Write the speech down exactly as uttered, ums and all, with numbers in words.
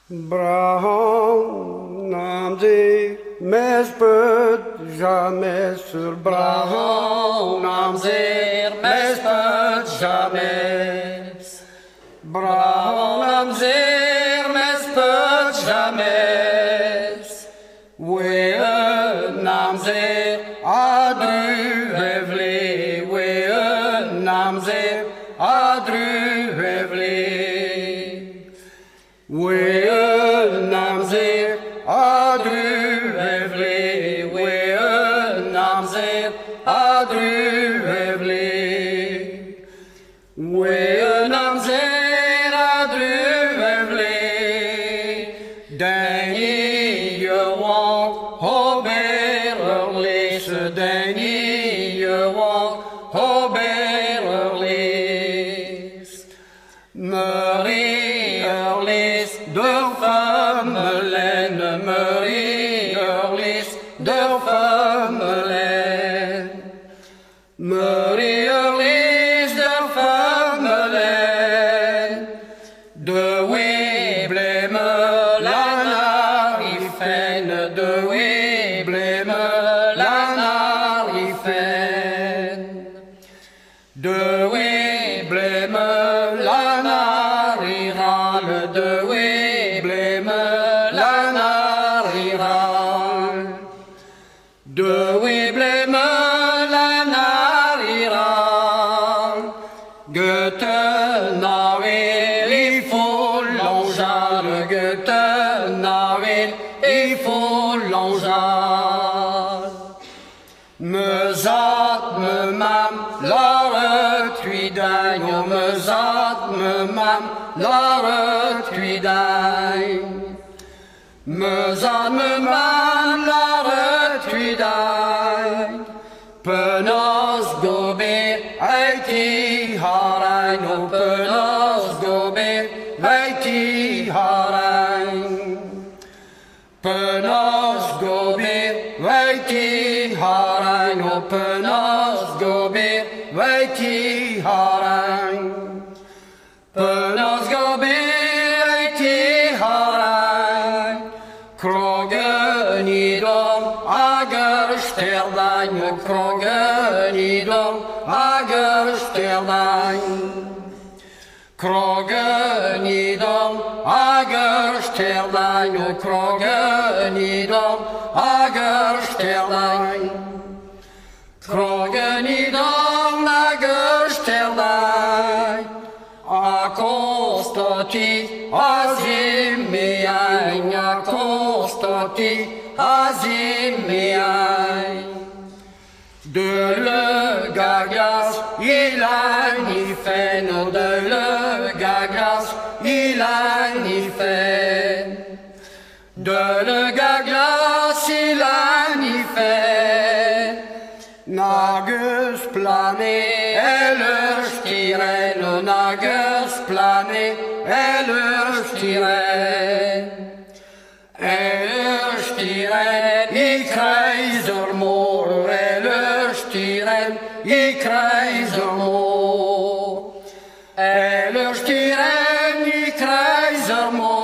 Braham namzi mespet jamais sur Braham namzi mespet jamais Braham namzi mespet jamais we namzi adru hevli we namzi adru hevli we namzir adru hevli we namzir adru hevli we namzir adru hevli Danny Johan Hoberlis Danny Johan Hoberlis Marie Erlis de Vermeulen, Marie Erlis de Vermeulen, Marie Erlis de Vermeulen, de Webleme la Narifen, de Webleme la Narifen, de Webleme la Narirale, de Webleme la Narirale, de Webleme la Narirale, Goethe Nawel, il faut l'enjale, Goethe Nawel, il faut l'enjale. Me zat me mam la retruidagne, me zat me mam la retruidagne, me zat me mam la retruidagne. Penos gobe aiti haragne, penos gobe aiti haragne, penos gobe aiti haragne, penos gobe aiti haragne, penos gobe aiti haragne. Krogenidom agersterdagne, krogenidom agersterdagne, krogenidom agersterdagne, krogenidom agersterdagne, krogenidom agersterdagne. Akostati azimiain, akostati azimiain. De le gagas il a ni fait, de le gagas il a ni fait, de le gagas il a ni fait. Nagus plané, eller stiren, nagus plané, eller stiren, eller stiren, i kreiser mor, eller stiren, i kreiser mor, eller stiren, i kreiser mor.